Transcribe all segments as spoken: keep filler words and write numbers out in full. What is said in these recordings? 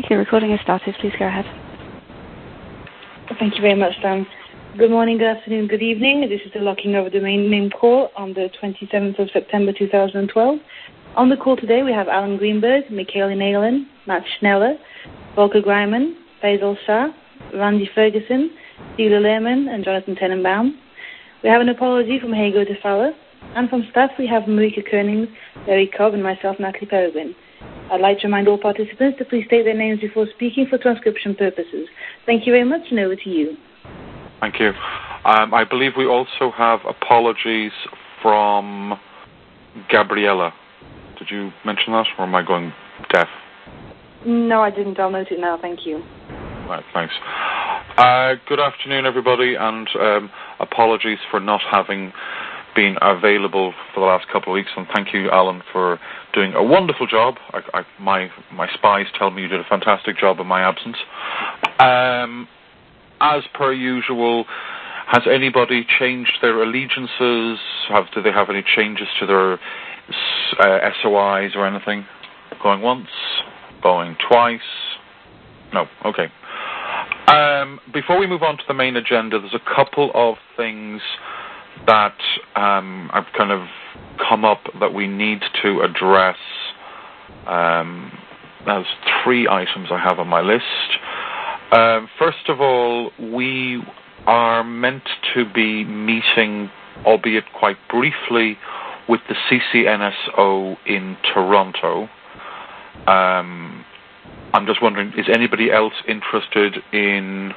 Your recording has started. Please go ahead. Thank you very much, Dan. Good morning, good afternoon, good evening. This is the locking of domain name call on the twenty-seventh of September two thousand twelve. On the call today, we have Alan Greenberg, Michaela Nalen, Matt Schneller, Volker Greiman, Faisal Shah, Randy Ferguson, Sheila Lehman, and Jonathan Tenenbaum. We have an apology from Hago de Fowler. And from staff, we have Marika Koenig, Barry Cobb, and myself, Natalie Peregrine. I'd like to remind all participants to please state their names before speaking for transcription purposes. Thank you very much, and over to you. Thank you. Um, I believe we also have apologies from Gabriella. Did you mention that, or am I going deaf? No, I didn't. I'll note it now. Thank you. Right, thanks. Uh, good afternoon, everybody, and um, apologies for not having been available for the last couple of weeks, and thank you, Alan, for doing a wonderful job. I, I, my my spies tell me you did a fantastic job in my absence. Um, as per usual, has anybody changed their allegiances? Have do they have any changes to their uh, S O Is or anything? Going once, going twice. No, okay. Um, before we move on to the main agenda, there's a couple of things that um, I've kind of come up that we need to address. Um, there's three items I have on my list. Um, first of all, we are meant to be meeting, albeit quite briefly, with the C C N S O in Toronto. Um, I'm just wondering, is anybody else interested in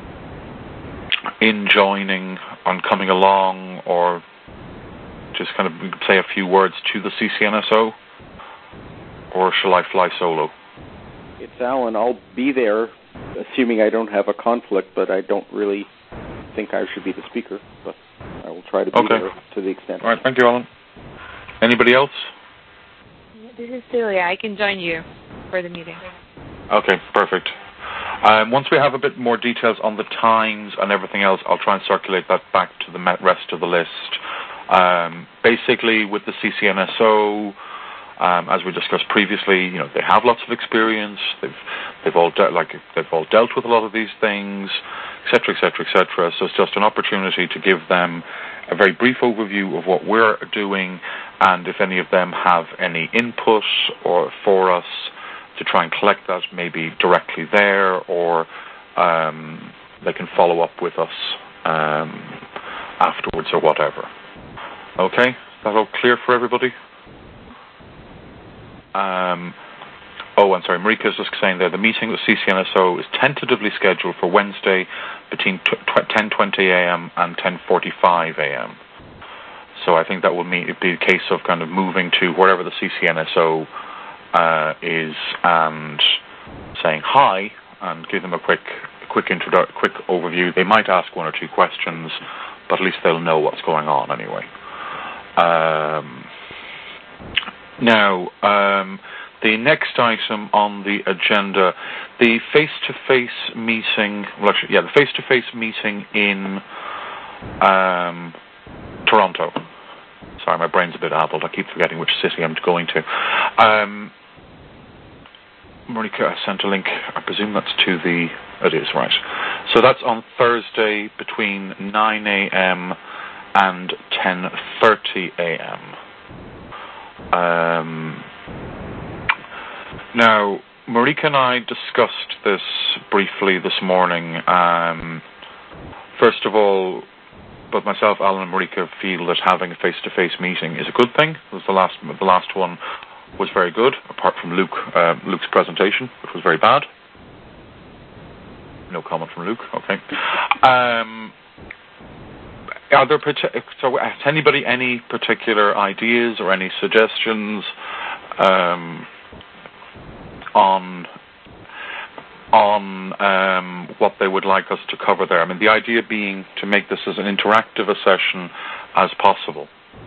in joining, on coming along, or just kind of say a few words to the C C N S O? Or shall I fly solo? It's Alan. I'll be there, assuming I don't have a conflict, but I don't really think I should be the speaker. But I will try to be okay. there to the extent. All right, thank you, Alan. Anybody else? This is Celia. I can join you for the meeting. Okay, perfect. Um, once we have a bit more details on the times and everything else, I'll try and circulate that back to the rest of the list. Um, basically, with the C C N S O, um, as we discussed previously, you know, they have lots of experience. They've they've all de- like they've all dealt with a lot of these things, et cetera, et cetera, et cetera. So it's just an opportunity to give them a very brief overview of what we're doing, and if any of them have any input or for us, to try and collect that maybe directly there, or um, they can follow up with us um, afterwards or whatever. Okay? Is that all clear for everybody? Um, oh, I'm sorry, Marika's just saying there, the meeting with C C N S O is tentatively scheduled for Wednesday between ten twenty a.m. and ten forty-five a.m. So I think that will mean, it'd be a case of kind of moving to wherever the C C N S O Uh, is and saying hi and give them a quick, quick introdu- quick overview. They might ask one or two questions, but at least they'll know what's going on anyway. Um, now, um, the next item on the agenda, the face-to-face meeting. Well, actually, yeah, the face-to-face meeting in um, Toronto. Sorry, my brain's a bit addled. I keep forgetting which city I'm going to. Um, Marika sent a link. I presume that's to the... It is, right. So that's on Thursday between nine a.m. and ten thirty a.m. Um, now, Marika and I discussed this briefly this morning. Um, first of all, both myself, Alan, and Marika feel that having a face-to-face meeting is a good thing. It was the last, the last one was very good, apart from Luke, uh, Luke's presentation, which was very bad. No comment from Luke. Okay. Um, are there so has anybody any particular ideas or any suggestions um, on on um, what they would like us to cover there? I mean, the idea being to make this as an interactive a session as possible.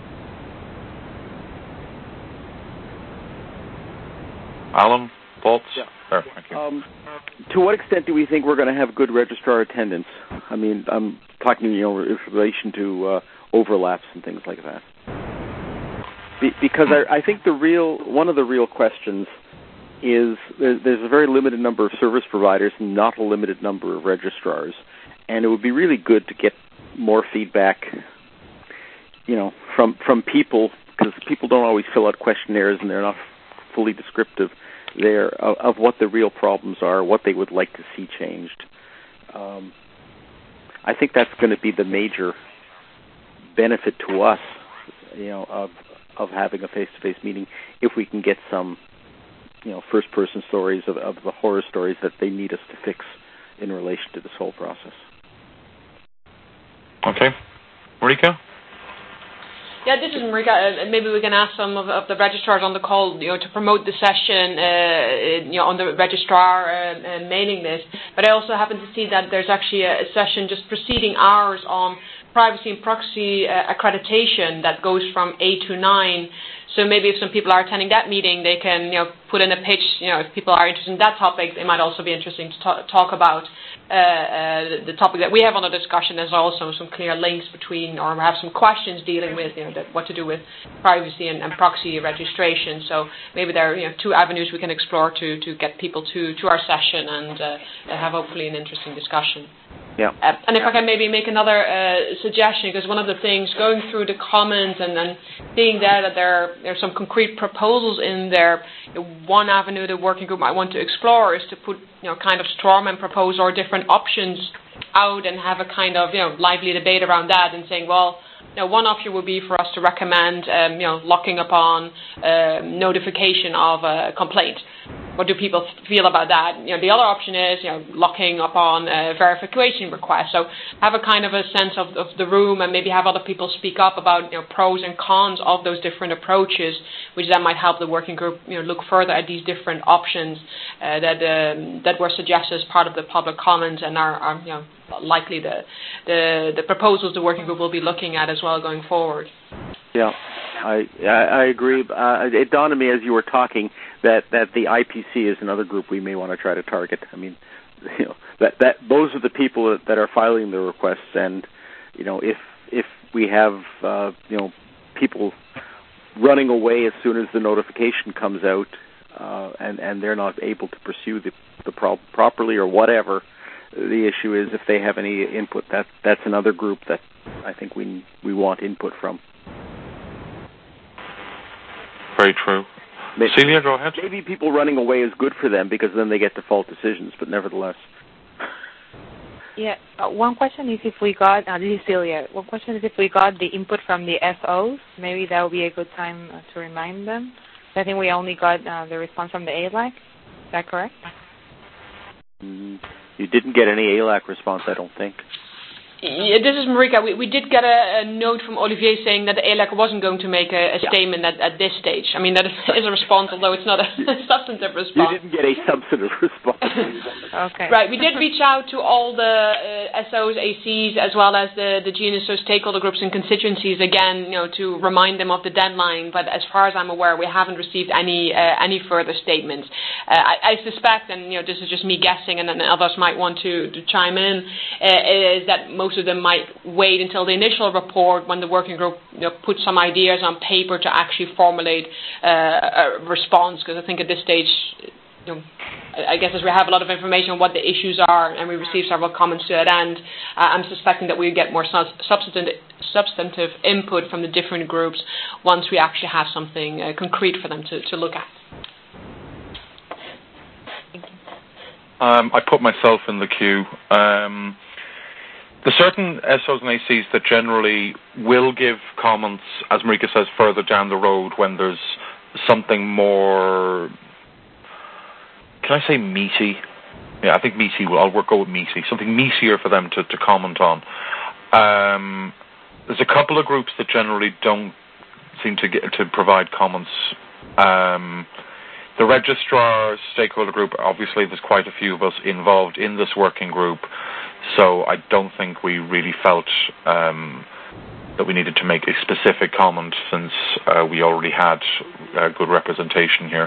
Alan, thoughts? Yeah. There, thank you. Um, to what extent do we think we're going to have good registrar attendance? I mean, I'm talking, you know, in relation to uh, overlaps and things like that. Be- because I, I think the real one of the real questions is there's a very limited number of service providers, not a limited number of registrars, and it would be really good to get more feedback, you know, from from people, because people don't always fill out questionnaires and they're not fully descriptive there of, of what the real problems are, what they would like to see changed. Um, I think that's going to be the major benefit to us, you know, of of having a face-to-face meeting, if we can get some, you know, first-person stories of, of the horror stories that they need us to fix in relation to this whole process. Okay. Marika? Yeah, this is Marika. Uh, maybe we can ask some of, of the registrars on the call, you know, to promote the session, uh, you know, on the registrar uh, uh, mailing list. But I also happen to see that there's actually a, a session just preceding ours on privacy and proxy uh, accreditation that goes from eight to nine. So maybe if some people are attending that meeting, they can, you know, put in a pitch. You know, if people are interested in that topic, it might also be interesting to talk, talk about uh, uh, the topic that we have on the discussion. There's also some clear links between, or have some questions dealing with, you know, that, what to do with privacy and, and proxy registration. So maybe there are, you know, two avenues we can explore to, to get people to, to our session and uh, have hopefully an interesting discussion. Yeah. Uh, and if I can maybe make another uh, suggestion, because one of the things going through the comments and then seeing there that there, there are some concrete proposals in there, one avenue the working group might want to explore is to put, you know, kind of strawman proposals or different options out and have a kind of, you know, lively debate around that and saying, well, you know, one option would be for us to recommend, um, you know, locking upon uh, notification of a complaint. What do people feel about that? You know, the other option is, you know, locking upon a verification request. So have a kind of a sense of, of the room and maybe have other people speak up about, you know, pros and cons of those different approaches, which then might help the working group, you know, look further at these different options uh, that um, that were suggested as part of the public comments and are, are you know, likely the, the the proposals the working group will be looking at as well going forward. Yeah, I I agree. Uh, it dawned on me as you were talking that, that the I P C is another group we may want to try to target. I mean, you know, that that those are the people that, that are filing the requests, and you know, if if we have uh, you know, people running away as soon as the notification comes out, uh, and and they're not able to pursue the the pro- properly or whatever. The issue is if they have any input, that that's another group that I think we we want input from. Very true. Maybe, Celia, go ahead. Maybe people running away is good for them because then they get default decisions, but nevertheless. Yeah, uh, one question is if we got, uh, this is Celia, one question is if we got the input from the S Os, maybe that would be a good time uh, to remind them. I think we only got uh, the response from the A L A C. Is that correct? Mm, you didn't get any A L A C response, I don't think. Yeah, this is Marika. We, we did get a, a note from Olivier saying that the A L A C wasn't going to make a, a yeah. statement at, at this stage. I mean, that is a response, although it's not a substantive response. You didn't get a substantive response. Okay. Right. We did reach out to all the uh, S Os, A Cs, as well as the, the G N S O stakeholder groups and constituencies, again, you know, to remind them of the deadline. But as far as I'm aware, we haven't received any uh, any further statements. Uh, I, I suspect, and you know, this is just me guessing, and then others might want to, to chime in, uh, is that most of them might wait until the initial report when the working group, you know, put some ideas on paper to actually formulate uh, a response, because I think at this stage, you know, I guess as we have a lot of information on what the issues are and we receive several comments to that end, uh, I'm suspecting that we'll get more substantive, substantive input from the different groups once we actually have something uh, concrete for them to, to look at. Um, I put myself in the queue. Um, The certain S Os and A Cs that generally will give comments, as Marika says, further down the road when there's something more, can I say meaty? Yeah, I think meaty, I'll work, go with meaty, something meatier for them to, to comment on. Um, there's a couple of groups that generally don't seem to get to provide comments. Um, the registrar stakeholder group, obviously there's quite a few of us involved in this working group, so I don't think we really felt um, that we needed to make a specific comment since uh, we already had uh, good representation here.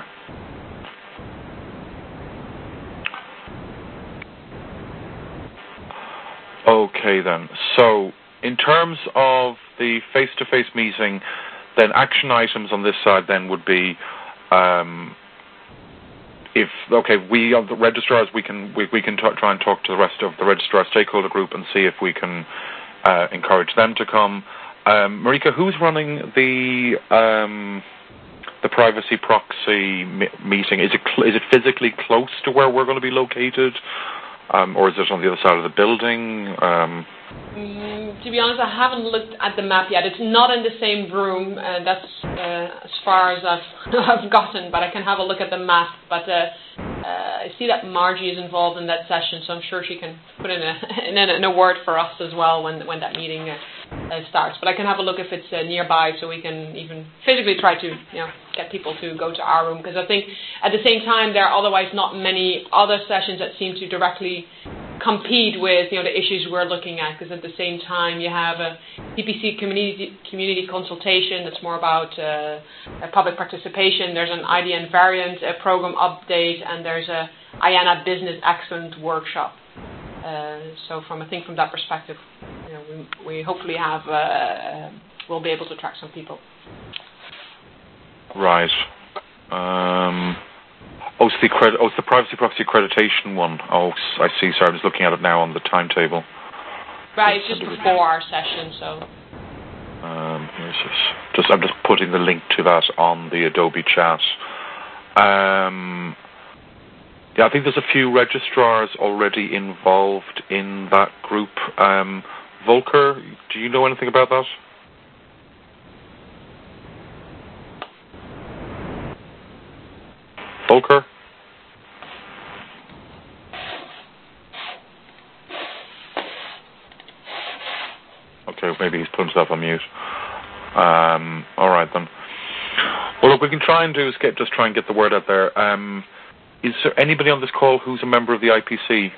Okay then, so in terms of the face-to-face meeting, then action items on this side then would be um, if okay, we are the registrars, we can we, we can t- try and talk to the rest of the registrar stakeholder group and see if we can uh, encourage them to come. Um, Marika, who's running the um, the privacy proxy mi- meeting? Is it cl- is it physically close to where we're going to be located, um, or is it on the other side of the building? Um, Mm, to be honest, I haven't looked at the map yet. It's not in the same room. Uh, that's uh, as far as I've, I've gotten, but I can have a look at the map. But uh, uh, I see that Margie is involved in that session, so I'm sure she can put in a, in a, in a word for us as well when when that meeting uh, uh, starts. But I can have a look if it's uh, nearby, so we can even physically try to you know get people to go to our room. Because I think at the same time there are otherwise not many other sessions that seem to directly compete with you know the issues we're looking at, because at the same time you have a P P C community community consultation that's more about uh, public participation. There's an I D N variant uh, program update, and there's a I A N A business excellence workshop. Uh, so from I think from that perspective, you know, we, we hopefully have uh, uh, we'll be able to attract some people. Right. Um. Oh, it's the, accredit- oh, it's the privacy proxy accreditation one. Oh, I see. Sorry, I'm just looking at it now on the timetable. Right, it's just before our session, so. Um, here's just, just, I'm just putting the link to that on the Adobe chat. Um, yeah, I think there's a few registrars already involved in that group. Um, Volker, do you know anything about that? Volker? Okay, maybe he's put himself on mute. Um, all right then. Well, what we can try and do is get just try and get the word out there. Um, is there anybody on this call who's a member of the I P C?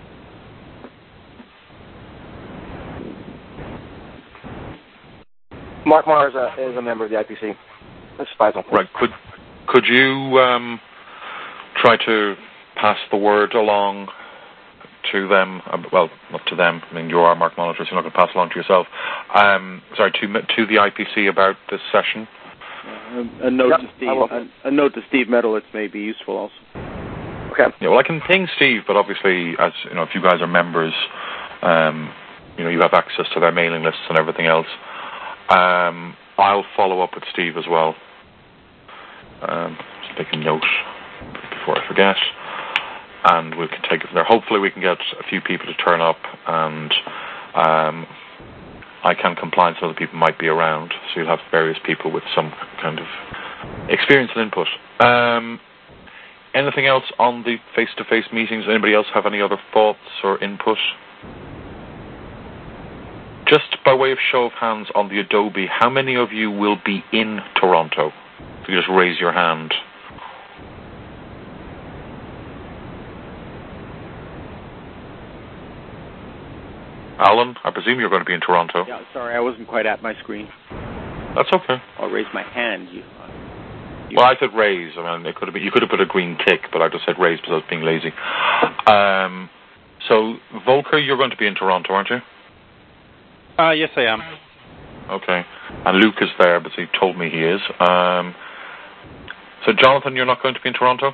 Mark Mars uh, is a member of the I P C. That's Faisal. Right. Could could you um, try to pass the word along to them? Uh, well, not to them. I mean, you are Mark Monitor, so you're not going to pass it along to yourself. Um, sorry, to to the I P C about this session. Uh, a note yep, to Steve. A, a note to Steve Medowitz may be useful also. Okay. Yeah. Well, I can ping Steve, but obviously, as you know, if you guys are members, um, you know, you have access to their mailing lists and everything else. Um, I'll follow up with Steve as well. Um, just make a note before I forget, and we can take it from there. Hopefully we can get a few people to turn up, and um, I can comply, so other people might be around, so you'll have various people with some kind of experience and input. Um, anything else on the face-to-face meetings? Anybody else have any other thoughts or input? Just by way of show of hands on the Adobe, how many of you will be in Toronto? If you just raise your hand. Alan, I presume you're going to be in Toronto. Yeah, sorry, I wasn't quite at my screen. That's okay. I'll raise my hand. You, uh, you well, I said raise. I mean, it could have been, you could have put a green tick, but I just said raise because I was being lazy. Um, so, Volker, you're going to be in Toronto, aren't you? Uh, yes, I am. Okay. And Luke is there, but he told me he is. Um, so, Jonathan, you're not going to be in Toronto?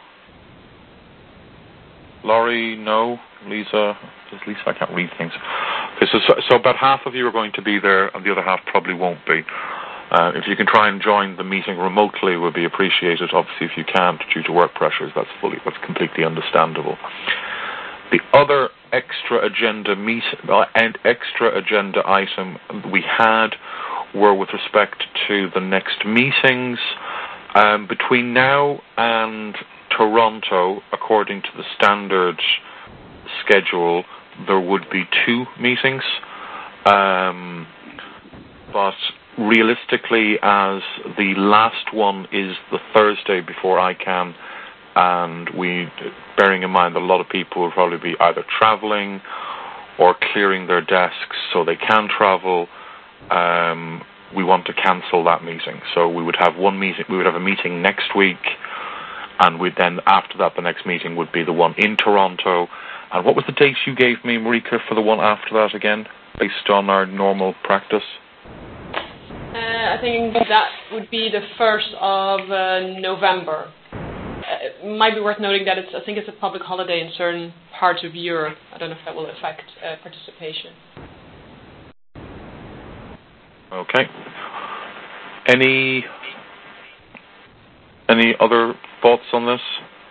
Laurie, no. Lisa, is Lisa? I can't read things. Okay, so, so, so about half of you are going to be there, and the other half probably won't be. Uh, if you can try and join the meeting remotely, it would be appreciated. Obviously, if you can't, due to work pressures, that's fully, that's completely understandable. The other extra agenda meet uh, and extra agenda item we had were with respect to the next meetings. Um, between now and Toronto, according to the standard schedule, there would be two meetings. Um, but realistically, as the last one is the Thursday before I can, and we, bearing in mind that a lot of people will probably be either traveling or clearing their desks so they can travel, um, we want to cancel that meeting. So we would have one meeting, we would have a meeting next week, and we'd then, after that, the next meeting would be the one in Toronto. And what was the date you gave me, Marika, for the one after that again, based on our normal practice? Uh, I think that would be the first of uh, November. it might be worth noting that it's, I think it's a public holiday in certain parts of Europe. I don't know if that will affect uh, participation. Okay. Any any other thoughts on this?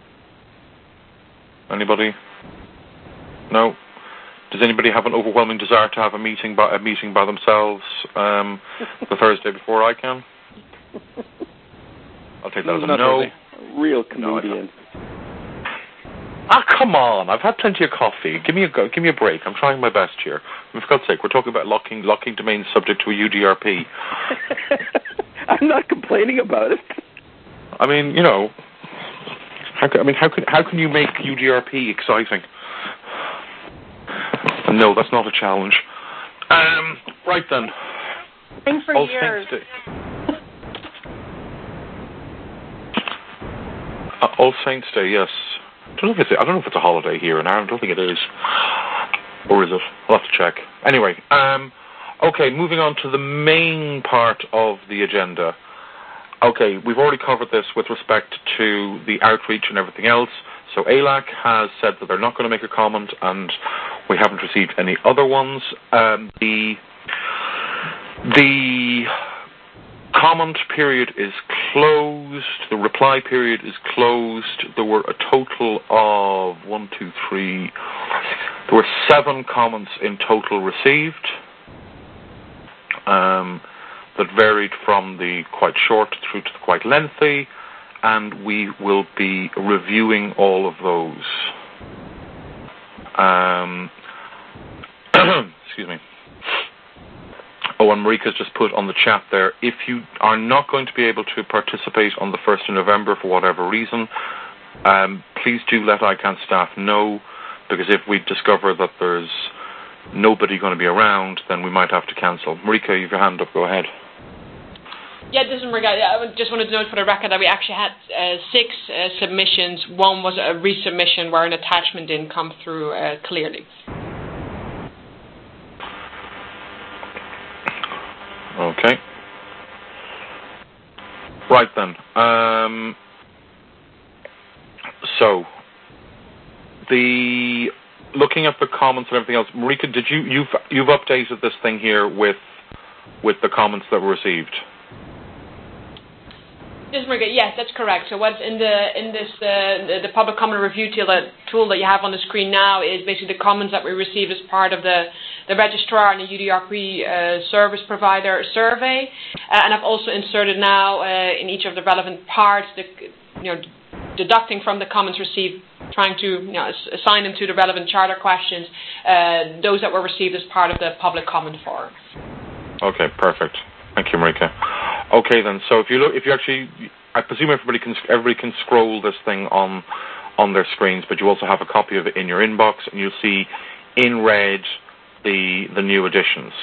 Anybody? No? Does anybody have an overwhelming desire to have a meeting by a meeting by themselves um, the Thursday before I can? I'll take that as a no. Real comedian. No, ah, come on! I've had plenty of coffee. Give me a go. Give me a break. I'm trying my best here. For God's sake, we're talking about locking locking domains subject to a U D R P. I'm not complaining about it. I mean, you know, how can, I mean, how can how can you make U D R P exciting? No, that's not a challenge. Um, right then. Thing for All years. Saints Day. Uh, All Saints Day, yes. I don't know if it's a, I don't know if it's a holiday here in Ireland. I don't think it is, or is it? I'll have to check. Anyway, um, okay. Moving on to the main part of the agenda. Okay, we've already covered this with respect to the outreach and everything else. So A L A C has said that they're not going to make a comment, and we haven't received any other ones. Um, the the comment period is closed. The reply period is closed. There were a total of one, two, three. There were seven comments in total received. Um, that varied from the quite short through to the quite lengthy. And we will be reviewing all of those. Um, excuse me. Oh, and Marika's just put on the chat there, if you are not going to be able to participate on the first of November for whatever reason, um, please do let I CANN staff know, because if we discover that there's nobody going to be around, then we might have to cancel. Marika, you have your hand up. Go ahead. Yeah, this is Marika. I just wanted to note for the record that we actually had uh, six uh, submissions. One was a resubmission where an attachment didn't come through uh, clearly. Okay. Right then. Um, so, the looking at the comments and everything else, Marika, did you you've you've updated this thing here with with the comments that were received? Yes, Marika, yes, that's correct. So what's in the in this uh, the, the public comment review tool that, tool that you have on the screen now is basically the comments that we received as part of the, the registrar and the U D R P uh, service provider survey, uh, and I've also inserted now uh, in each of the relevant parts, the, you know, deducting from the comments received, trying to you know, assign them to the relevant charter questions, uh, those that were received as part of the public comment forum. Okay, perfect. Thank you, Marika. Okay, then. So if you look, if you actually, I presume everybody can everybody can scroll this thing on on their screens, but you also have a copy of it in your inbox, and you'll see in red the the new additions.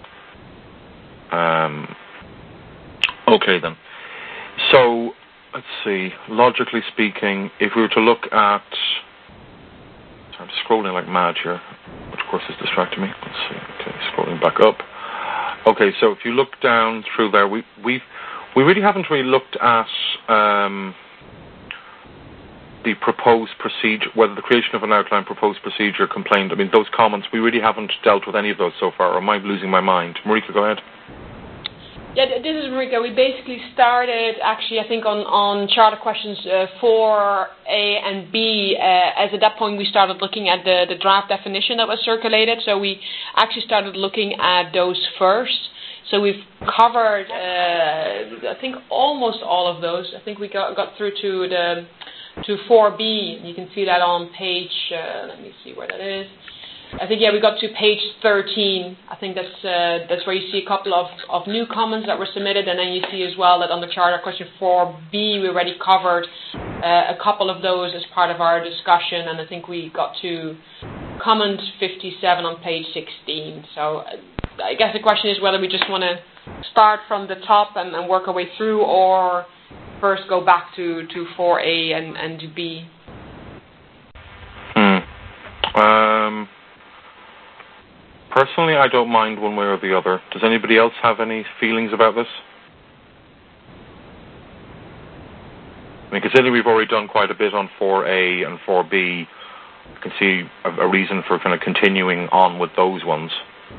Um, okay, then. So let's see. Logically speaking, if we were to look at, sorry, I'm scrolling like mad here, which of course is distracting me. Let's see. Okay, scrolling back up. Okay, so if you look down through there, we we we really haven't really looked at um, the proposed procedure, whether the creation of an outline proposed procedure complained. I mean, those comments, we really haven't dealt with any of those so far. Or am I losing my mind? Marika, go ahead. Yeah, this is Marika. We basically started, actually, I think, on, on charter questions uh, four A and B, uh, as at that point we started looking at the, the draft definition that was circulated. So we actually started looking at those first. So we've covered, uh, I think, almost all of those. I think we got, got through to the to four B. You can see that on page, uh, let me see where that is. I think, yeah, we got to page thirteen. I think that's uh, that's where you see a couple of, of new comments that were submitted, and then you see as well that on the charter question four B, we already covered uh, a couple of those as part of our discussion, and I think we got to comment fifty-seven on page sixteen. So uh, I guess the question is whether we just want to start from the top and, and work our way through, or first go back to, to four A and, and B. Hmm. Um... Personally, I don't mind one way or the other. Does anybody else have any feelings about this? I And considering we've already done quite a bit on four A and four B, I can see a, a reason for kind of continuing on with those ones.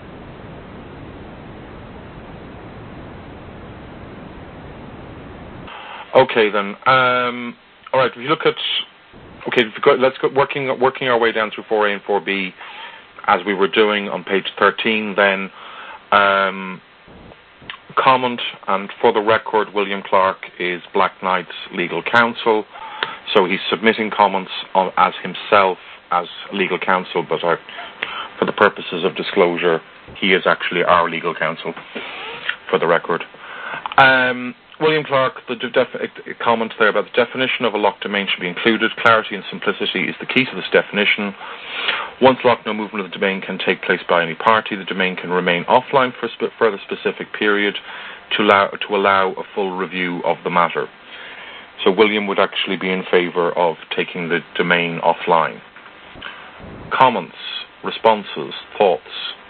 Okay then. Um, all right. If you look at, okay, if you go, let's go working working our way down through four A and four B, as we were doing on page thirteen. Then, um, comment, and for the record, William Clark is Black Knight's legal counsel, so he's submitting comments on, as himself as legal counsel, but uh, for the purposes of disclosure, he is actually our legal counsel. For the record. Um, William Clark, the def- comment there about the definition of a locked domain should be included. Clarity and simplicity is the key to this definition. Once locked, no movement of the domain can take place by any party. The domain can remain offline for a sp- further specific period to allow, to allow a full review of the matter. So William would actually be in favour of taking the domain offline. Comments, responses, thoughts?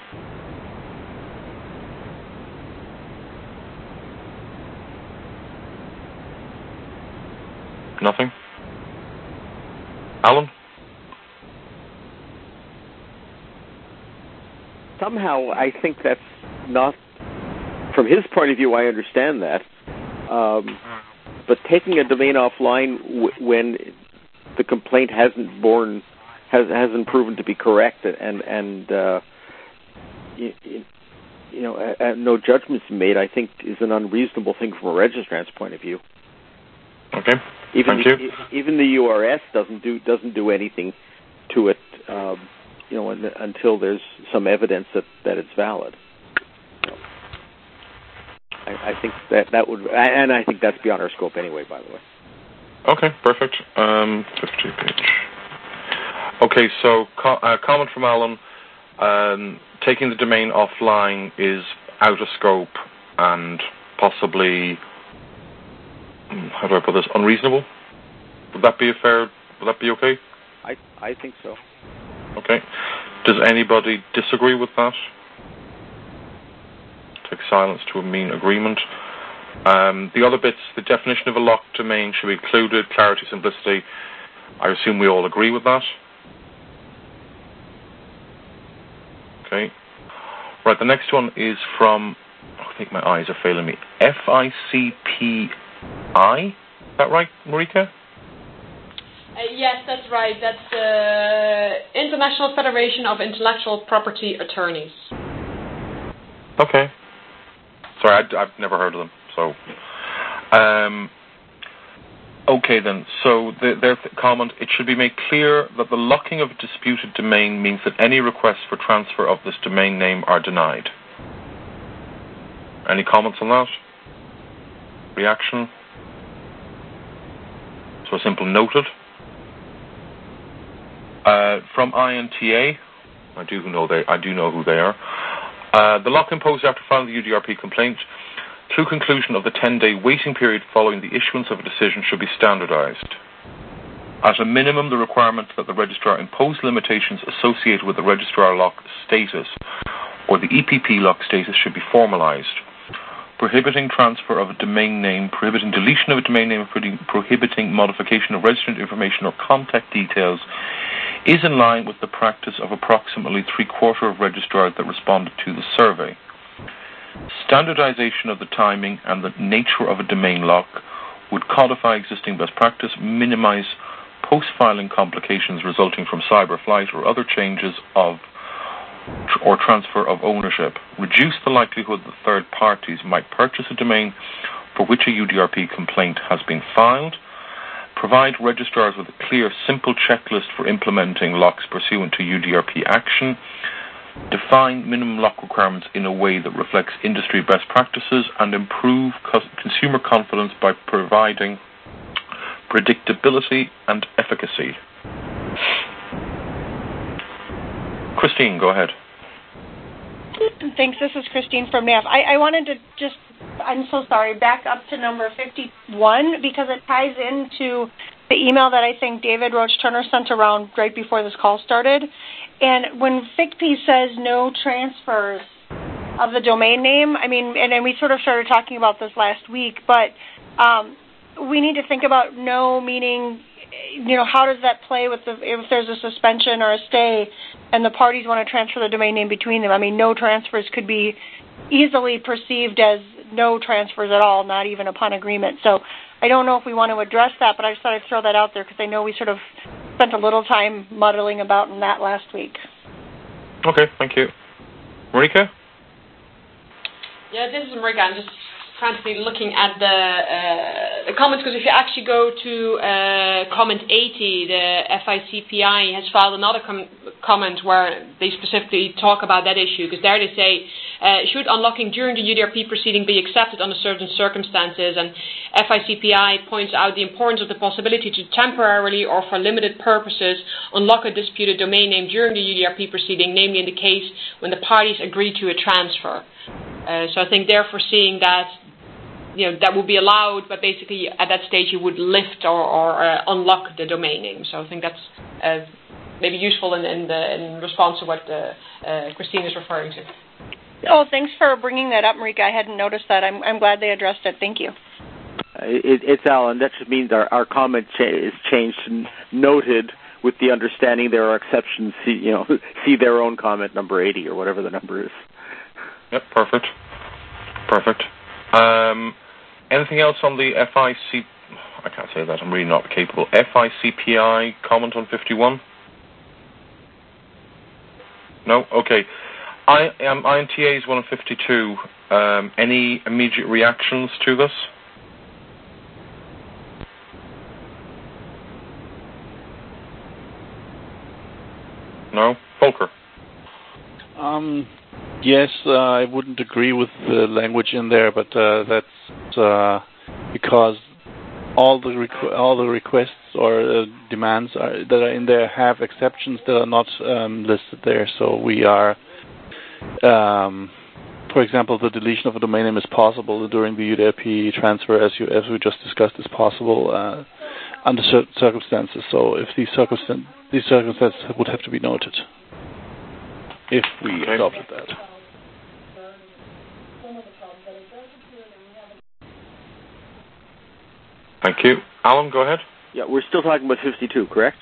Nothing? Alan? Somehow, I think that's not, from his point of view, I understand that. Um, but taking a domain offline w- when the complaint hasn't borne, has, hasn't proven to be correct, and and uh, you, you know, uh, uh, no judgments made, I think, is an unreasonable thing from a registrant's point of view. Okay. Even Thank the, you. even the U R S doesn't do doesn't do anything to it, um, you know, until there's some evidence that, that it's valid. So I, I think that that would, and I think that's beyond our scope anyway. By the way. Okay, perfect. Um, fifty page. Okay, so co- uh, comment from Alan: um, taking the domain offline is out of scope and possibly, how do I put this, unreasonable? Would that be a fair, would that be okay? I I think so. Okay. Does anybody disagree with that? Take silence to mean agreement. Um, the other bits, the definition of a locked domain should be included, clarity, simplicity. I assume we all agree with that. Okay. Right, the next one is from, I think my eyes are failing me, F I C P I? Is that right, Marika? Uh, yes, that's right. That's the International Federation of Intellectual Property Attorneys. Okay. Sorry, I, I've never heard of them. So, um, okay then. So the, their th- comment: it should be made clear that the locking of a disputed domain means that any requests for transfer of this domain name are denied. Any comments on that? Reaction? So a simple noted. Uh, from I N T A, I do know they. I do know who they are. Uh, the lock imposed after filing the U D R P complaint, through conclusion of the ten-day waiting period following the issuance of a decision, should be standardized. At a minimum, the requirement that the registrar impose limitations associated with the registrar lock status or the E P P lock status should be formalized. Prohibiting transfer of a domain name, prohibiting deletion of a domain name, prohibiting modification of registrant information or contact details is in line with the practice of approximately three-quarter of registrars that responded to the survey. Standardization of the timing and the nature of a domain lock would codify existing best practice, minimize post-filing complications resulting from cyber flight or other changes of or transfer of ownership, reduce the likelihood that third parties might purchase a domain for which a U D R P complaint has been filed, provide registrars with a clear, simple checklist for implementing locks pursuant to U D R P action, define minimum lock requirements in a way that reflects industry best practices, and improve co- consumer confidence by providing predictability and efficacy. Christine, go ahead. Thanks. This is Christine from N A F. I, I wanted to just, I'm so sorry, back up to number fifty-one because it ties into the email that I think David Roach-Turner sent around right before this call started. And when F I C P says no transfers of the domain name, I mean, and, and we sort of started talking about this last week, but um, we need to think about no meaning, you know, how does that play with the, if there's a suspension or a stay and the parties want to transfer the domain name between them? I mean, no transfers could be easily perceived as no transfers at all, not even upon agreement. So I don't know if we want to address that, but I just thought I'd throw that out there because I know we sort of spent a little time muddling about in that last week. Okay, thank you. Marika? Yeah, this is Marika. I'm just frantically looking at the uh, the comments, because if you actually go to uh, comment eighty, the F I C P I has filed another com- comment where they specifically talk about that issue, because there they say, uh, should unlocking during the U D R P proceeding be accepted under certain circumstances? And F I C P I points out the importance of the possibility to temporarily or for limited purposes unlock a disputed domain name during the U D R P proceeding, namely in the case when the parties agree to a transfer. Uh, so I think they're foreseeing that, you know, that would be allowed, but basically at that stage you would lift or, or uh, unlock the domain name. So I think that's uh, maybe useful in, in, the, in response to what uh, uh, Christine is referring to. Oh, thanks for bringing that up, Marika. I hadn't noticed that. I'm, I'm glad they addressed it. Thank you. It, it's Alan. That just means our, our comment cha- is changed and noted with the understanding there are exceptions. See, you know, see their own comment number eighty or whatever the number is. Yep, perfect. Perfect. Um, anything else on the F I C? I can't say that. I'm really not capable. F I C P I comment on fifty-one? No? Okay. I um, I N T A is one of fifty-two. Um, any immediate reactions to this? No? Volker? Um, yes, uh, I wouldn't agree with the language in there, but uh, that's uh, because all the requ- all the requests or uh, demands are, that are in there have exceptions that are not um, listed there. So we are, um, for example, the deletion of a domain name is possible during the U D R P transfer, as you as we just discussed, is possible uh, under certain circumstances. So if these circumstances these circumstances would have to be noted if we okay. adopted that. Thank you. Alan, go ahead. Yeah, we're still talking about fifty-two, correct?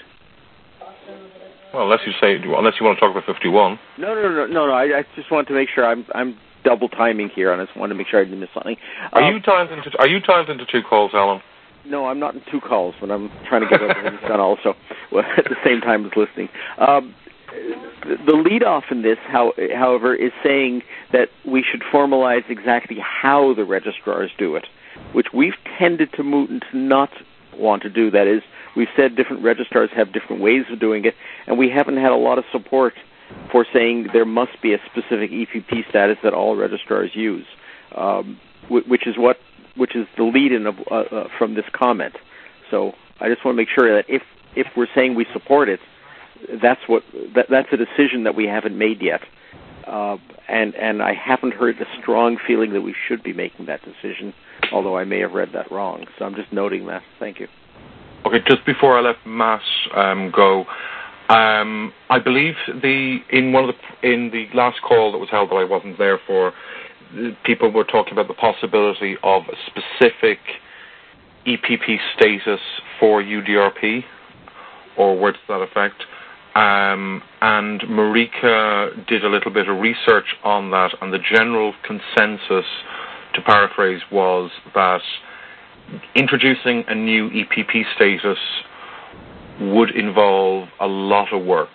Well, unless you say, unless you want to talk about fifty-one. No, no, no, no, no. I, I just wanted to make sure I'm I'm double timing here, and I just wanted to make sure I didn't miss something. Are um, you timed into Are you timed into two calls, Alan? No, I'm not in two calls, but I'm trying to get everything done also well, at the same time as listening. Um, the lead off in this, how, however, is saying that we should formalize exactly how the registrars do it, which we've tended to move to not want to do. That is, we've said different registrars have different ways of doing it, and we haven't had a lot of support for saying there must be a specific E P P status that all registrars use, um, which is what which is the lead-in of, uh, uh, from this comment. So I just want to make sure that if if we're saying we support it, that's what that, that's a decision that we haven't made yet, uh, and and I haven't heard the strong feeling that we should be making that decision, although I may have read that wrong. So I'm just noting that. Thank you. Okay, just before I let Matt um, go, um, I believe the in one of the in the last call that was held that I wasn't there for, people were talking about the possibility of a specific E P P status for U D R P, or words to that effect. Um, and Marika did a little bit of research on that, and the general consensus, to paraphrase, was that introducing a new E P P status would involve a lot of work.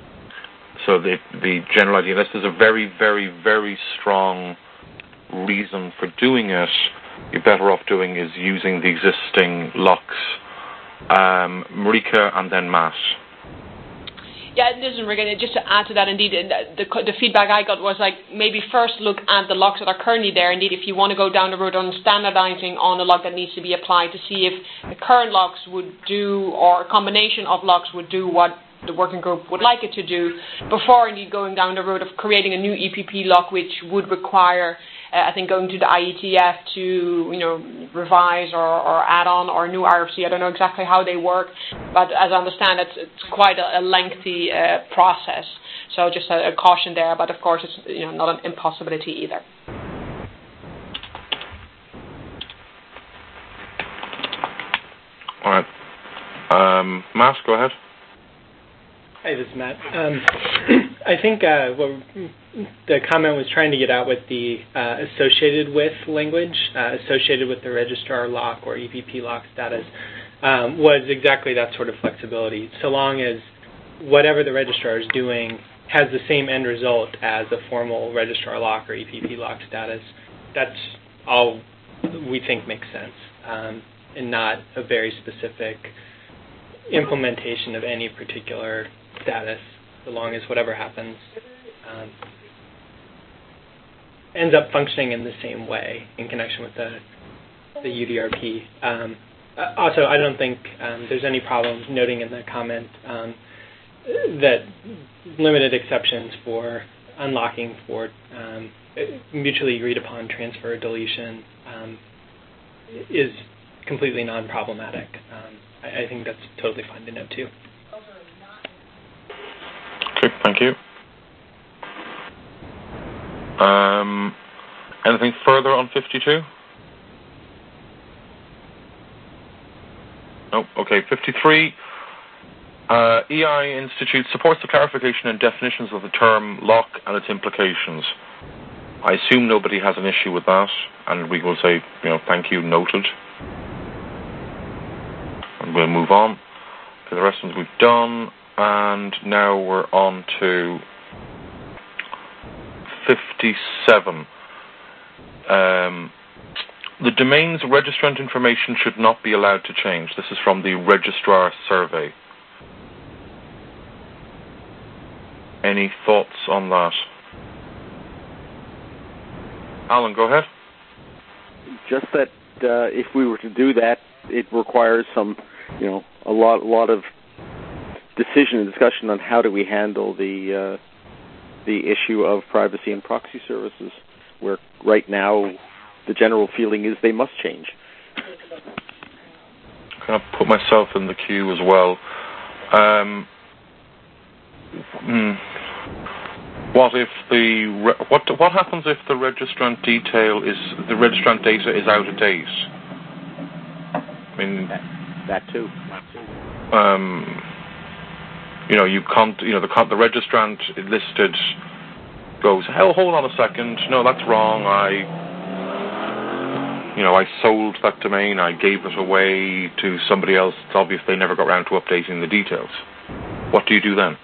So the, the general idea, unless there's a very, very, very strong reason for doing it, you're better off doing is using the existing locks. Um, Marika and then Matt. Yeah, listen, Marika, just to add to that, indeed, the, the, the feedback I got was like, maybe first look at the locks that are currently there. Indeed, if you want to go down the road on standardizing on a lock that needs to be applied, to see if the current locks would do, or a combination of locks would do what the working group would like it to do, before indeed going down the road of creating a new E P P lock, which would require, uh, I think, going to the I E T F to, you know, revise or, or add on, or a new R F C. I don't know exactly how they work, but as I understand, it's, it's quite a, a lengthy uh, process. So just a, a caution there, but of course it's, you know, not an impossibility either. All right. Um, Matt, go ahead. Hi, this is Matt. Um, I think uh, what the comment was trying to get out with the uh, associated with language, uh, associated with the registrar lock or E P P lock status, um, was exactly that sort of flexibility. So long as whatever the registrar is doing has the same end result as a formal registrar lock or E P P lock status, that's all we think makes sense, um, and not a very specific implementation of any particular status, so long as whatever happens um, ends up functioning in the same way in connection with the the U D R P. Um, also, I don't think um, there's any problem noting in the comment um, that limited exceptions for unlocking for um, mutually agreed upon transfer or deletion um, is completely non-problematic. Um, I, I think that's totally fine to note too. Okay, thank you. Um, anything further on fifty-two? Nope. Okay, fifty-three. Uh, E I Institute supports the clarification and definitions of the term lock and its implications. I assume nobody has an issue with that, and we will say, you know, thank you, noted. And we'll move on. Okay, the rest of them we've done, and now we're on to fifty-seven. Um, the domain's registrant information should not be allowed to change. This is from the registrar survey. Any thoughts on that? Alan, go ahead. Just that uh, if we were to do that, it requires some, you know, a lot, lot of decision and discussion on how do we handle the uh, the issue of privacy and proxy services, where right now the general feeling is they must change. Can I put myself in the queue as well? Um, hmm. What if the what what happens if the registrant detail is the registrant data is out of date? I mean that, that too. Um, you know, you can't. You know, the the registrant listed goes, "Hell, hold on a second. No, that's wrong. I, you know, I sold that domain. I gave it away to somebody else. It's obvious they never got around to updating the details. What do you do then?"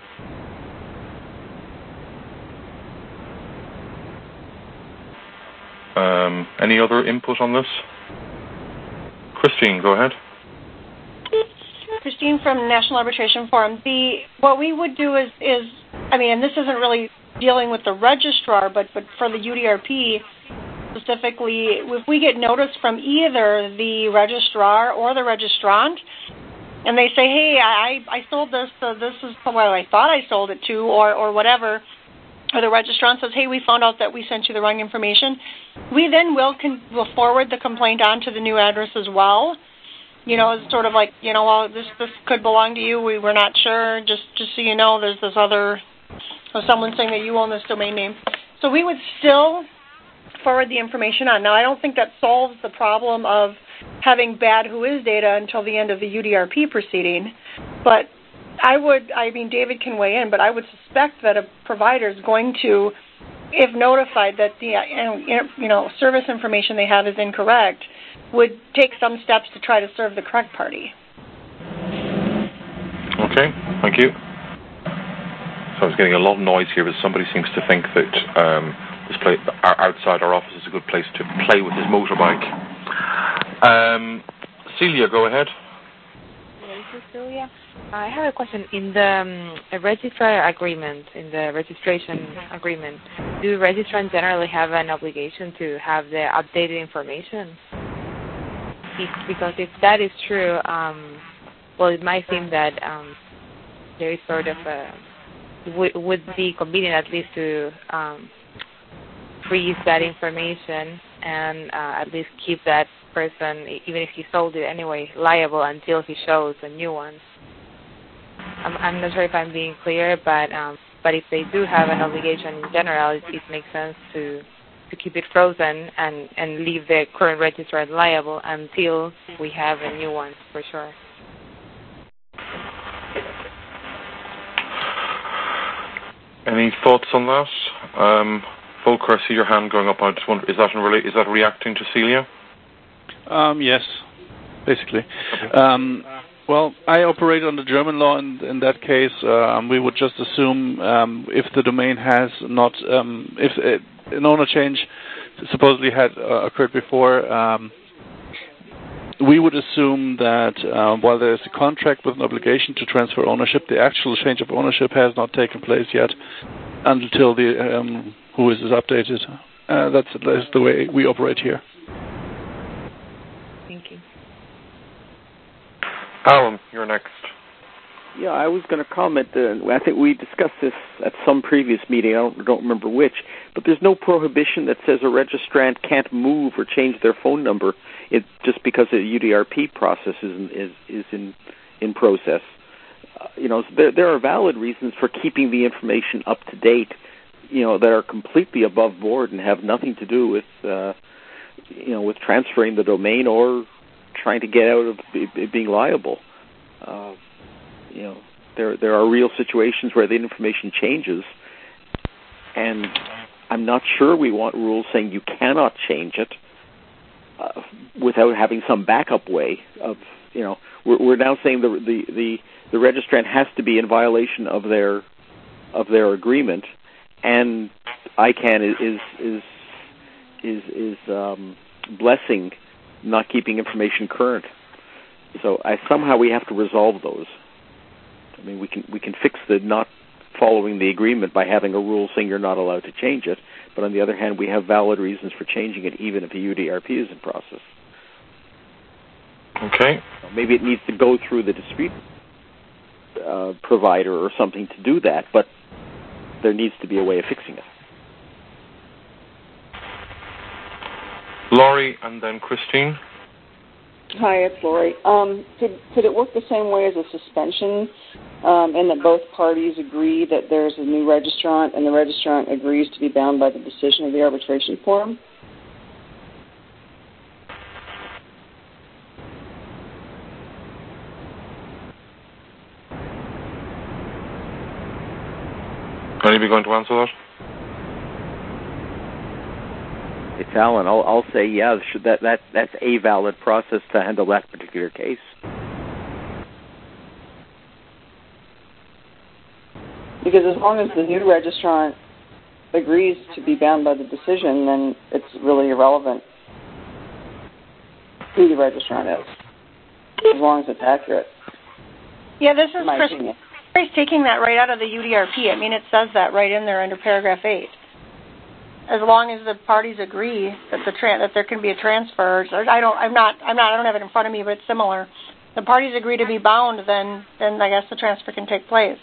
Um, any other input on this? Christine, go ahead. Christine from National Arbitration Forum. The what we would do is, is I mean, and this isn't really dealing with the registrar, but, but for the U D R P specifically, if we get notice from either the registrar or the registrant, and they say, hey, I, I sold this, so this is who I thought I sold it to, or, or whatever, or the registrant says, hey, we found out that we sent you the wrong information, we then will con- will forward the complaint on to the new address as well. You know, it's sort of like, you know, well, this this could belong to you. We were not sure. Just just so you know, there's this other, or someone saying that you own this domain name. So we would still forward the information on. Now, I don't think that solves the problem of having bad whois data until the end of the U D R P proceeding. But I would, I mean, David can weigh in, but I would suspect that a provider is going to, if notified that the you know service information they have is incorrect, would take some steps to try to serve the correct party. Okay, thank you. So I was getting a lot of noise here, but somebody seems to think that um, this place outside our office is a good place to play with his motorbike. Um, Celia, go ahead. Yeah, this is Celia. I have a question. In the um, registrar agreement, in the registration agreement, do registrants generally have an obligation to have the updated information? If, because if that is true, um, well, it might seem that um, there is sort of a, w- would be convenient at least to um, freeze that information and uh, at least keep that person, even if he sold it anyway, liable until he shows a new one. I'm, I'm not sure if I'm being clear, but um, but if they do have an obligation in general, it, it makes sense to to keep it frozen and, and leave the current registrar liable until we have a new one, for sure. Any thoughts on that? Um, Volker, I see your hand going up. I just wonder, is that in rela- is that reacting to Celia? Um, yes, basically. Um, well, I operate under German law, and in that case, um, we would just assume um, if the domain has not, um, if uh, an owner change supposedly had uh, occurred before, um, we would assume that uh, while there is a contract with an obligation to transfer ownership, the actual change of ownership has not taken place yet until the um, who is updated. Uh, that's, that's the way we operate here. Thank you. Alan, you're next. Yeah, I was going to comment. Uh, I think we discussed this at some previous meeting. I don't, don't remember which, but there's no prohibition that says a registrant can't move or change their phone number it, just because a U D R P process is in, is, is in in process. Uh, you know, there, there are valid reasons for keeping the information up to date. You know, that are completely above board and have nothing to do with uh, you know with transferring the domain or trying to get out of it being liable. Uh, You know, there there are real situations where the information changes, and I'm not sure we want rules saying you cannot change it uh, without having some backup way of, you know, we're, we're now saying the, the the the registrant has to be in violation of their of their agreement, and I C A N is is is is, is um, blessing not keeping information current. So I, somehow we have to resolve those. I mean, we can we can fix the not following the agreement by having a rule saying you're not allowed to change it, but on the other hand, we have valid reasons for changing it even if a U D R P is in process. Okay. Maybe it needs to go through the dispute uh, provider or something to do that, but there needs to be a way of fixing it. Laurie and then Christine. Hi, it's Lori. Um, could, could it work the same way as a suspension, um, in that both parties agree that there's a new registrant and the registrant agrees to be bound by the decision of the arbitration forum? Are you going to answer that? It's Alan. I'll, I'll say, yeah, should that, that that's a valid process to handle that particular case. Because as long as the new registrant agrees to be bound by the decision, then it's really irrelevant who the registrant is, as long as it's accurate. Yeah, this is Chris. Opinion. Chris taking that right out of the U D R P. I mean, it says that right in there under paragraph eight. As long as the parties agree that the tra- that there can be a transfer, so I don't, I'm not, I'm not, I don't have it in front of me, but it's similar. The parties agree to be bound, then, then I guess the transfer can take place.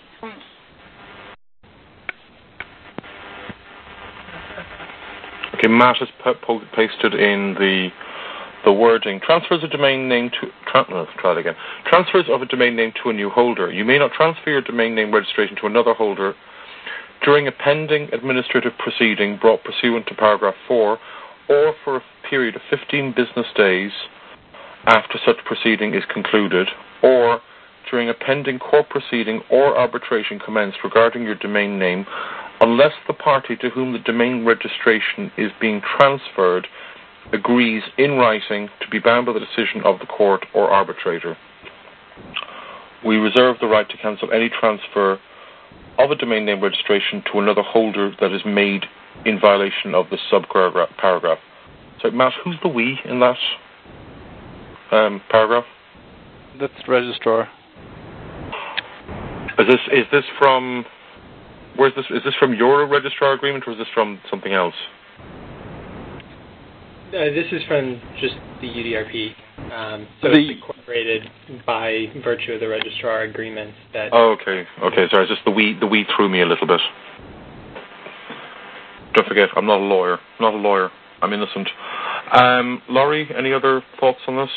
Okay, Matt has p- pasted in the the wording: transfers a domain name to tra- no, try it again. Transfers of a domain name to a new holder. You may not transfer your domain name registration to another holder during a pending administrative proceeding brought pursuant to paragraph four, or for a period of fifteen business days after such proceeding is concluded, or during a pending court proceeding or arbitration commenced regarding your domain name, unless the party to whom the domain registration is being transferred agrees in writing to be bound by the decision of the court or arbitrator. We reserve the right to cancel any transfer of a domain name registration to another holder that is made in violation of the sub-paragraph. So, Matt, who's the we in that um, paragraph? That's the registrar. Is this is this from where's this? Is this from your registrar agreement, or is this from something else? Uh, this is from just the U D R P. Um, so the, it's incorporated by virtue of the registrar agreement. That. Oh, okay. Okay. Sorry, just the we the we threw me a little bit. Don't forget, I'm not a lawyer. Not a lawyer. I'm innocent. Um, Laurie, any other thoughts on this?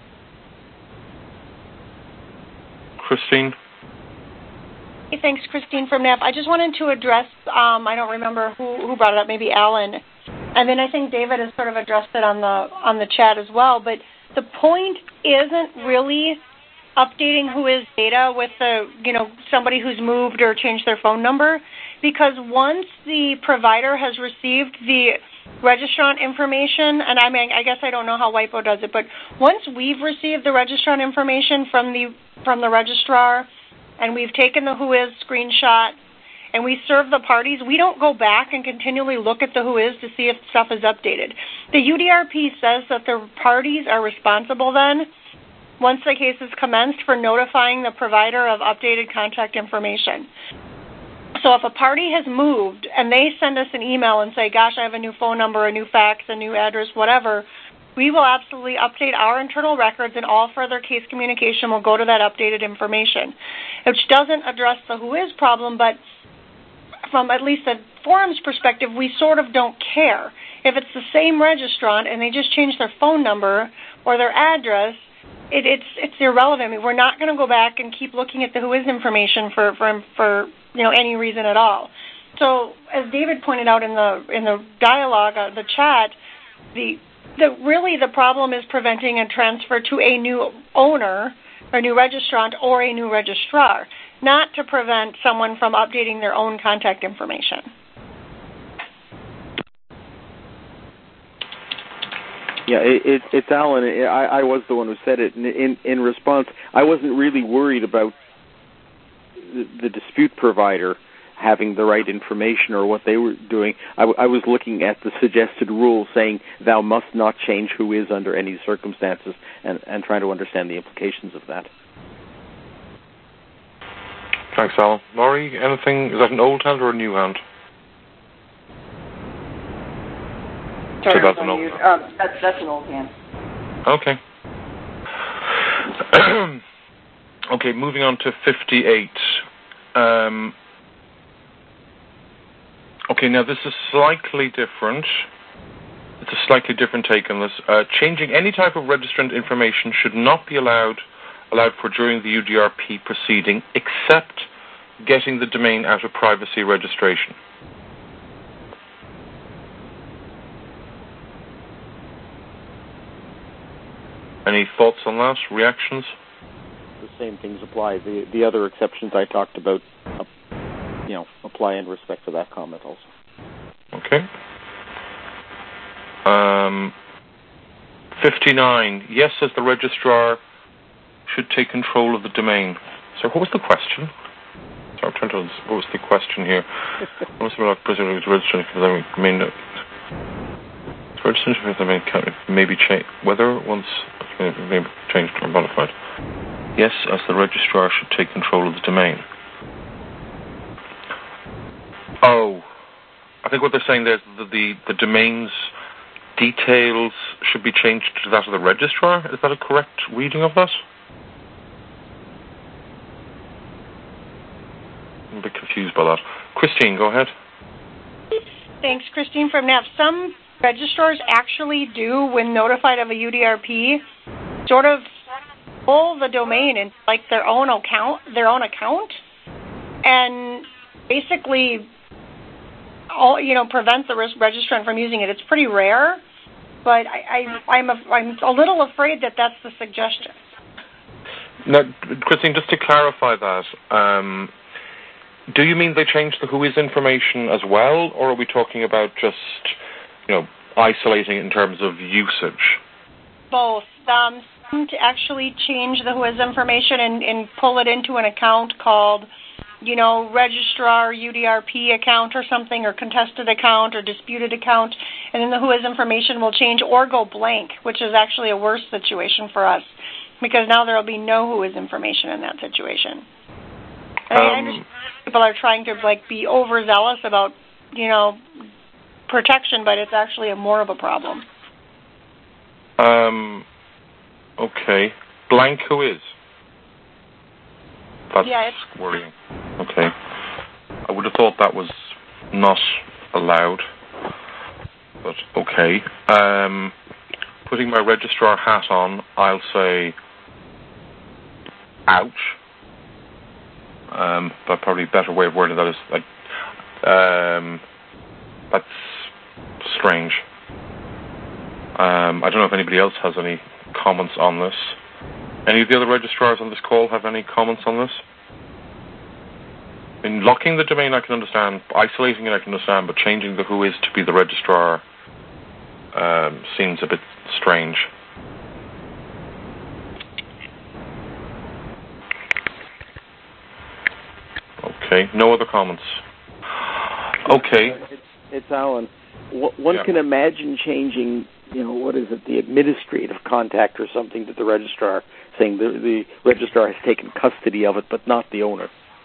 Christine? Hey, thanks, Christine from N A P. I just wanted to address, um, I don't remember who, who brought it up, maybe Alan. And then I think David has sort of addressed it on the on the chat as well. But the point isn't really updating who is data with the, you know, somebody who's moved or changed their phone number. because once the provider has received the registrant information, and I mean, I guess I don't know how WIPO does it, but once we've received the registrant information from the from the registrar, and we've taken the WHOIS screenshot, and we serve the parties, we don't go back and continually look at the WHOIS to see if stuff is updated. The U D R P says that the parties are responsible then, once the case is commenced, for notifying the provider of updated contact information. So if a party has moved and they send us an email and say, gosh, I have a new phone number, a new fax, a new address, whatever, we will absolutely update our internal records, and all further case communication will go to that updated information, which doesn't address the WHOIS problem, but from at least a forum's perspective, we sort of don't care. If it's the same registrant and they just change their phone number or their address, it, it's it's irrelevant. I mean, we're not going to go back and keep looking at the WHOIS information for, for for you know any reason at all. So, as David pointed out in the in the dialogue, uh, the chat, the the really the problem is preventing a transfer to a new owner, a new registrant, or a new registrar, not to prevent someone from updating their own contact information. Yeah, it, it, it's Alan. I, I was the one who said it. In, in, in response, I wasn't really worried about the, the dispute provider having the right information or what they were doing. I, I was looking at the suggested rule saying thou must not change WHOIS under any circumstances, and, and trying to understand the implications of that. Thanks, Alan. Laurie, anything? Is that an old hand or a new hand? Sorry, so that's, an old uh, that's, that's an old hand. Okay. Okay, moving on to fifty-eight. Um, okay, now this is slightly different. It's a slightly different take on this. Uh, changing any type of registrant information should not be allowed allowed for during the U D R P proceeding, except getting the domain out of privacy registration. Any thoughts on that? Reactions? The same things apply. The the other exceptions I talked about, uh, you know, apply in respect to that comment also. Okay. Um, fifty-nine. Yes, as the registrar should take control of the domain. So what was the question? Sorry, I'm trying to. What was the question here? What was about presumably registering for the domain? Registration for the domain may be changed. Whether once may be changed or modified. Yes, as the registrar should take control of the domain. Oh, I think what they're saying there is that the the domain's details should be changed to that of the registrar. Is that a correct reading of that? I'm a bit confused by that. Christine, go ahead. Thanks, Christine from N A F. Some registrars actually do, when notified of a U D R P, sort of pull the domain into like their own account, their own account, and basically, all you know, prevent the registrant from using it. It's pretty rare, but I, I, I'm a, I'm a little afraid that that's the suggestion. Now, Christine, just to clarify that. Um, Do you mean they changed the WHOIS information as well, or are we talking about just, you know, isolating it in terms of usage? Both. Um, to actually change the WHOIS information and, and pull it into an account called, you know, registrar U D R P account or something, or contested account or disputed account, and then the WHOIS information will change or go blank, which is actually a worse situation for us, because now there will be no WHOIS information in that situation. I, mean, um, I understand people are trying to like be overzealous about, you know, protection, but it's actually a more of a problem. Um. Okay. Blank WHOIS. That's yeah, it's worrying. Okay. I would have thought that was not allowed, but okay. Um, putting my registrar hat on, I'll say, ouch. Um, but probably a better way of wording that is like, um, that's strange. Um, I don't know if anybody else has any comments on this. Any of the other registrars on this call have any comments on this? In locking the domain, I can understand. Isolating it, I can understand. But changing the who is to be the registrar um, seems a bit strange. Okay. No other comments. Okay. It's, it's Alan. One yeah. can imagine changing, you know, what is it, the administrative contact or something to the registrar, saying the, the registrar has taken custody of it, but not the owner.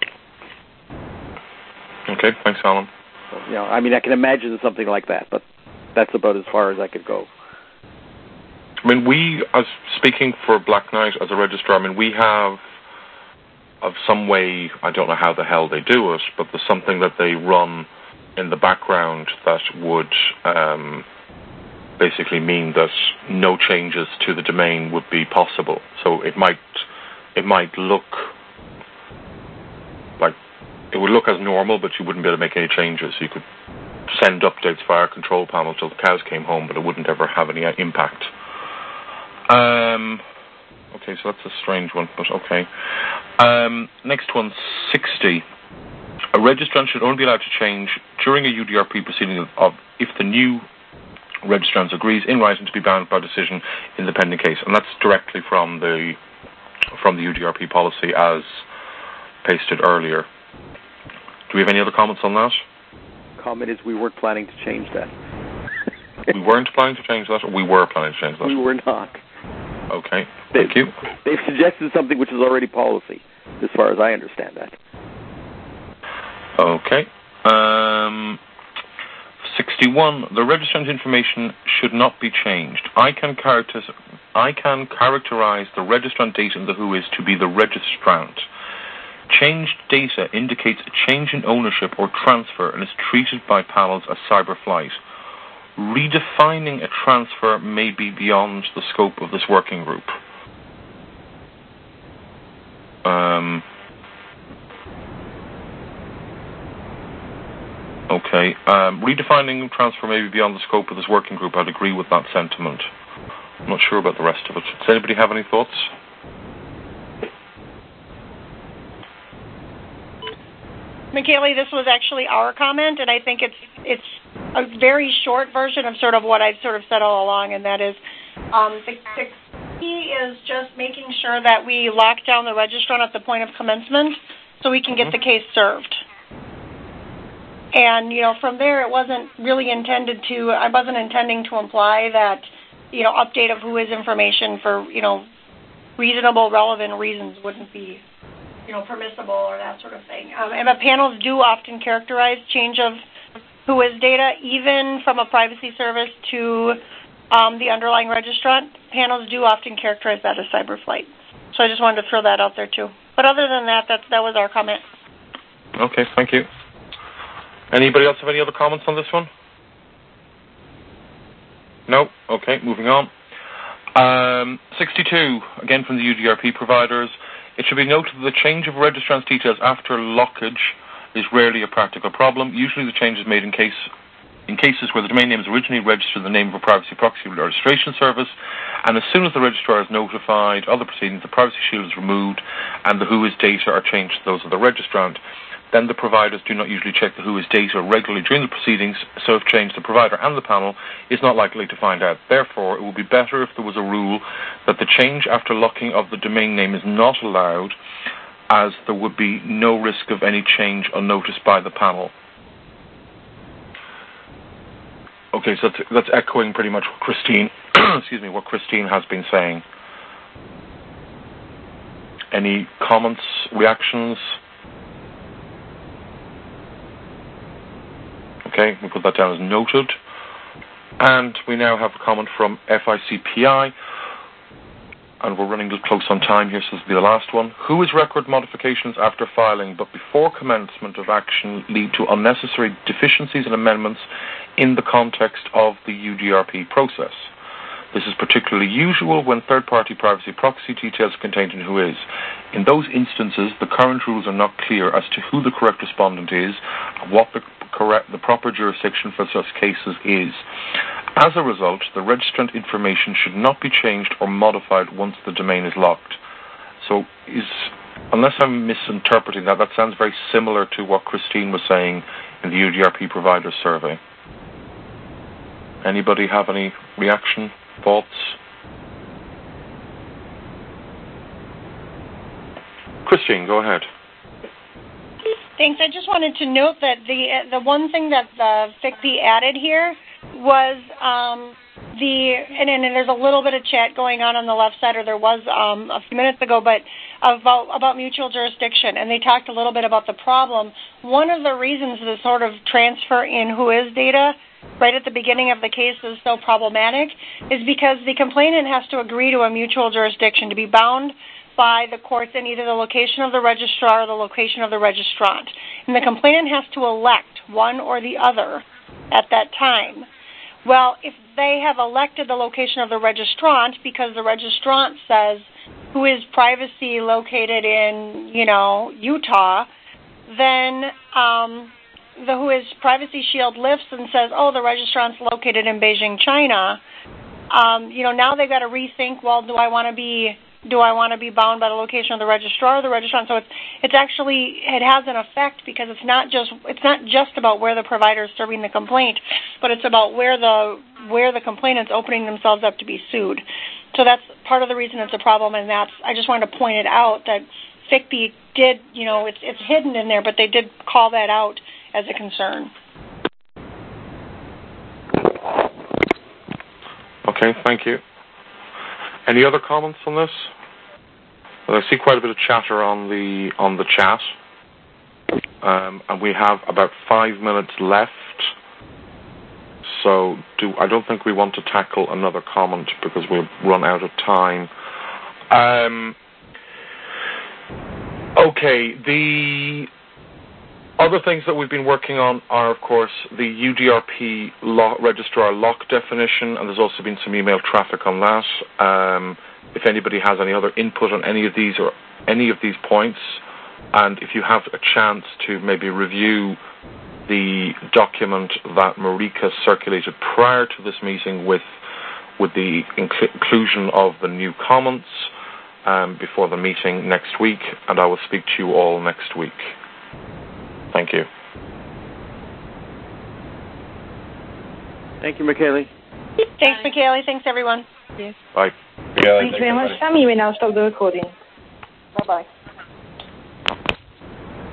Okay, thanks, Alan. So, you know, I mean, I can imagine something like that, but that's about as far as I could go. I mean, we, as speaking for Black Knight as a registrar, I mean, we have, of some way, I don't know how the hell they do it, but there's something that they run in the background that would um, basically mean that no changes to the domain would be possible. So it might it might look like it would look as normal, but you wouldn't be able to make any changes. You could send updates via control panel till the cows came home, but it wouldn't ever have any impact. Um, okay, so that's a strange one, but okay. Um, next one, sixty. A registrant should only be allowed to change during a U D R P proceeding of, of if the new registrant agrees in writing to be bound by decision in the pending case, and that's directly from the from the U D R P policy as pasted earlier. Do we have any other comments on that? Comment is we weren't planning to change that. We weren't planning to change that, or we were planning to change that? We were not. Okay, they've, thank you. They've suggested something which is already policy, as far as I understand that. Okay. Um, sixty-one. The registrant information should not be changed. I can, character- I can characterize the registrant data in the who is to be the registrant. Changed data indicates a change in ownership or transfer and is treated by panels as cyberflight. Redefining a transfer may be beyond the scope of this working group. Um... Okay. Um, redefining transfer may be beyond the scope of this working group. I'd agree with that sentiment. I'm not sure about the rest of it. Does anybody have any thoughts? Michaeli, this was actually our comment, and I think it's it's a very short version of sort of what I've sort of said all along, and that is um, the, the key is just making sure that we lock down the registrant at the point of commencement so we can get mm-hmm. the case served. And, you know, from there, it wasn't really intended to, I wasn't intending to imply that, you know, update of who is information for, you know, reasonable, relevant reasons wouldn't be, you know, permissible or that sort of thing. Um, and the panels do often characterize change of who is data, even from a privacy service to um, the underlying registrant. Panels do often characterize that as cyberflight. So I just wanted to throw that out there, too. But other than that, that, that was our comment. Okay, thank you. Anybody else have any other comments on this one? No? Okay, moving on. Um, sixty-two, again from the U D R P providers. It should be noted that the change of registrant's details after lockage is rarely a practical problem. Usually the change is made in case in cases where the domain name is originally registered in the name of a privacy proxy registration service, and as soon as the registrar is notified of the proceedings, the privacy shield is removed and the who is data are changed to those of the registrant. Then the providers do not usually check the who is data regularly during the proceedings, so if changed, the provider and the panel is not likely to find out. Therefore, it would be better if there was a rule that the change after locking of the domain name is not allowed, as there would be no risk of any change unnoticed by the panel. Okay, so that's, that's echoing pretty much what Christine, excuse me, what Christine has been saying. Any comments, reactions? Okay, we put that down as noted. And we now have a comment from F I C P I. And we're running close on time here, so this will be the last one. Who is record modifications after filing, but before commencement of action lead to unnecessary deficiencies and amendments in the context of the U D R P process? This is particularly usual when third-party privacy proxy details are contained in who is. In those instances, the current rules are not clear as to who the correct respondent is and what the correct the proper jurisdiction for such cases is. As a result, the registrant information should not be changed or modified once the domain is locked. So is unless I'm misinterpreting that, that sounds very similar to what Christine was saying in the U D R P provider survey. Anybody have any reaction, thoughts? Christine, go ahead. Thanks. I just wanted to note that the the one thing that the F I C P added here was um, the, and, and there's a little bit of chat going on on the left side, or there was um, a few minutes ago, but about, about mutual jurisdiction, and they talked a little bit about the problem. One of the reasons the sort of transfer in WHOIS data right at the beginning of the case is so problematic is because the complainant has to agree to a mutual jurisdiction to be bound by the courts in either the location of the registrar or the location of the registrant. And the complainant has to elect one or the other at that time. Well, if they have elected the location of the registrant because the registrant says WHOIS privacy located in, you know, Utah, then um, the WHOIS privacy shield lifts and says, oh, the registrant's located in Beijing, China. Um, you know, now they've got to rethink, well, do I want to be do I want to be bound by the location of the registrar or the registrant? So it's it's actually, it has an effect because it's not just it's not just about where the provider is serving the complaint, but it's about where the where the complainant's opening themselves up to be sued. So that's part of the reason it's a problem, and that's, I just wanted to point it out that F I C P did, you know, it's it's hidden in there, but they did call that out as a concern. Okay, thank you. Any other comments on this? Well, I see quite a bit of chatter on the on the chat, um, and we have about five minutes left. So, do I don't think we want to tackle another comment because we've run out of time. Um, okay, the other things that we've been working on are, of course, the U D R P lock, registrar lock definition, and there's also been some email traffic on that. Um, if anybody has any other input on any of these or any of these points, and if you have a chance to maybe review the document that Marika circulated prior to this meeting with with the inc- inclusion of the new comments um, before the meeting next week, and I will speak to you all next week. Thank you. Thank you, Michaeli. Thanks, Michaeli. Thanks, everyone. Yes. Bye. Thank you very much, Sam. You may now stop the recording. Bye-bye.